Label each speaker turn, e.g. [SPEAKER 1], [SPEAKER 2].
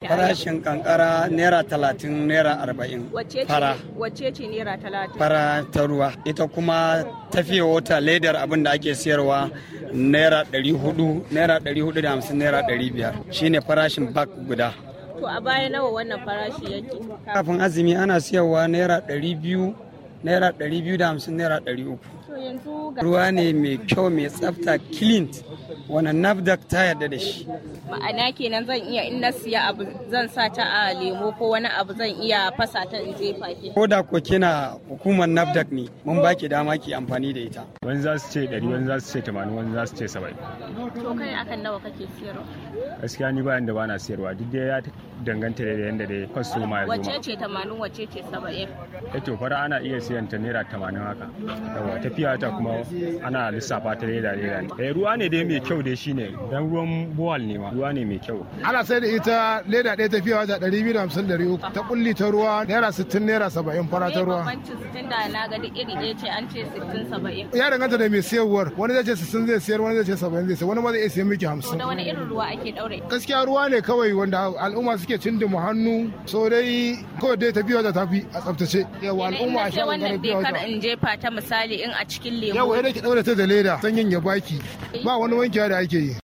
[SPEAKER 1] Farashin kankara naira 30 naira 40 fara.
[SPEAKER 2] Wacce ce naira 30?
[SPEAKER 1] Fara ta ruwa. Ita kuma tafiya wata ledar abin da ake siyarwa naira 400 naira 450 naira 500 shine farashin bak guda.
[SPEAKER 2] To a baya nawa wannan farashi yake?
[SPEAKER 1] Kafin azumi ana siyarwa naira 200 naira 250 naira 300. Ruwa ne mai kyau mai tsafta clean wannan NAFDAC ta yarda da shi.
[SPEAKER 2] Ma'ana kenan zan iya in na siya abu zan sa ta a lemo ko wani abu zan iya fasa ta in jefa ki.
[SPEAKER 1] Ko da ko kina hukumar NAFDAC ne mun baki dama ki amfani da ita.
[SPEAKER 3] Wani za su ce 100 wani za su ce 80 wani za su ce 70.
[SPEAKER 2] To kai akan nawa kake siyarwa?
[SPEAKER 3] Gaskiya ni bayan da bana siyarwa duk da ya danganta da yanda dai kwastoma ya zo.
[SPEAKER 2] Wacce ce 80 wacce ce 70?
[SPEAKER 3] To fara ana iya siyan ta naira 80 haka. Yawa tafiya ta kuma ana lissafa ta leda ne. Ruwa ne dai mai kyau dai shine dan ruwan bohal ne ma ruwa ne mai kyau.
[SPEAKER 4] Ana sai da ita leda ɗaya tafiya wata 250-300 ta kulli ta ruwa naira 60 naira 70 fara ta ruwa.
[SPEAKER 2] Bambancin 60 da na ga duk iri ɗaya ce an ce 60-70.
[SPEAKER 4] Ya danganta da mai siyarwar wani zai ce 60 zai siyar wani zai ce 70 zai siyar wani ma zai iya siyan miki 50.
[SPEAKER 2] Da wani irin ruwa ake daure?
[SPEAKER 4] Gaskiya ruwa ne kawai wanda al'umma suke cindima hannu so dai kawai dai tafiya wata tafi a tsaftace. Yawa al'umma a sha
[SPEAKER 2] wannan dai kar in jefa ta misali in a cikin lemo.
[SPEAKER 4] Yawa yadda ki daure ta da leda sanyin ya baki ba wani wankewa da ake yi.